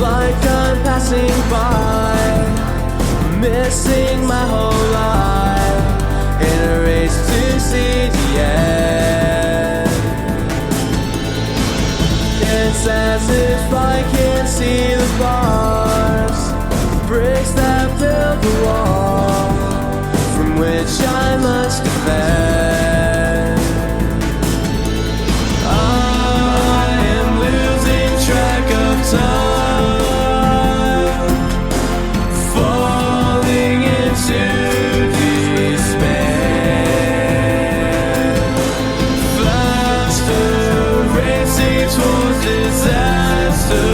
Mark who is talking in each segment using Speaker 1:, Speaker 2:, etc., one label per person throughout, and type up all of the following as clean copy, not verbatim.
Speaker 1: like I'm passing by, missing my whole life in a race to see the end. It's as if I can't see the bars, bricks that build the wall from which I must defend. I am losing track of time, falling into despair, faster racing towards disaster.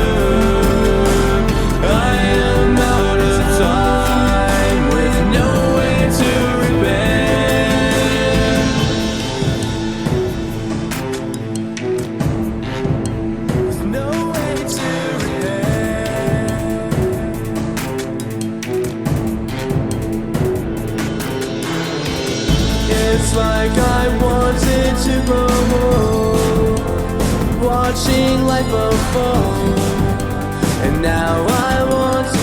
Speaker 1: I am out of time with no way to repair. With no way to repair. It's like I wanted to grow old, watching life unfold, and now I want to